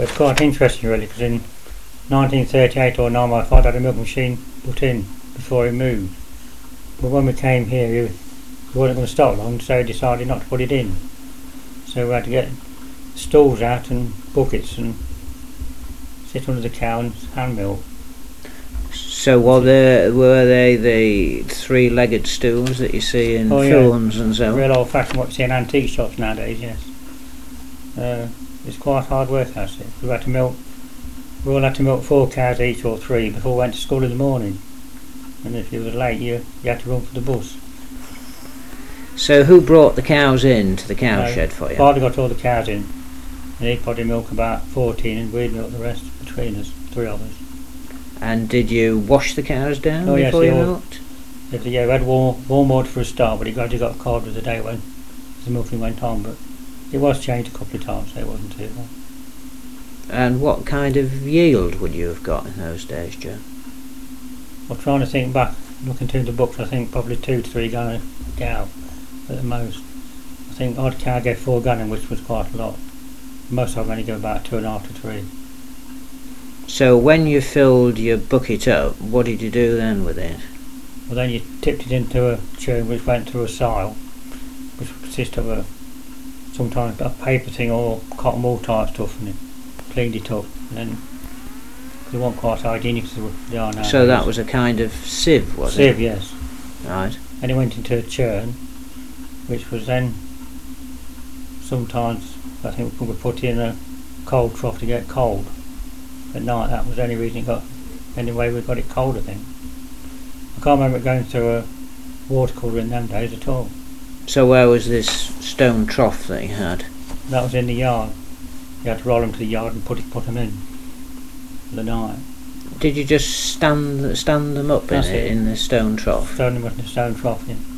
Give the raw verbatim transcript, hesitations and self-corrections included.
It's quite interesting really, because in nineteen thirty-eight or nine my father had a milk machine put in before he moved. But when we came here he, he wasn't going to stop long, so he decided not to put it in. So we had to get stools out and buckets and sit under the cow and hand milk. So were there, were they the three-legged stools that you see in oh, films yeah. and so on? Real old-fashioned what you see in antique shops nowadays, yes. Uh, it's quite hard work actually. We had to milk, we all had to milk four cows each or three before we went to school in the morning. And if you were late you, you had to run for the bus. So who brought the cows in to the cow No, shed for you? Father got all the cows in and he'd probably milk about fourteen and we'd milk the rest between us, three of us. And did you wash the cows down oh, before yes, you all, milked? Yeah, we had warm, warm water for a start, but it gradually got cold with the day when the milking went on. But it was changed a couple of times, so it wasn't too bad. And what kind of yield would you have got in those days, Joe? I'm trying to think back, looking through the books, I think probably two to three gallon a cow at the most. I think odd cow gave four gallon, which was quite a lot. Most of them only give about two and a half to three. So when you filled your bucket up, what did you do then with it? Well, then you tipped it into a churn which went through a sile, which consists of a sometimes a paper thing or cotton wool type stuff, and it cleaned it up. And then they weren't quite hygienic as they are now. So that was a kind of sieve, was sieve, it? Sieve, yes. Right. And it went into a churn, which was then sometimes I think we could put in a cold trough to get cold at night. That was the only reason it got. Anyway, we got it cold, I think. I can't remember it going through a water cooler in them days at all. So where was this stone trough that you had? That was in the yard. You had to roll them to the yard and put it, put them in for the night. Did you just stand stand them up in That's it, it. in the stone trough? Stone them in the stone trough, yeah.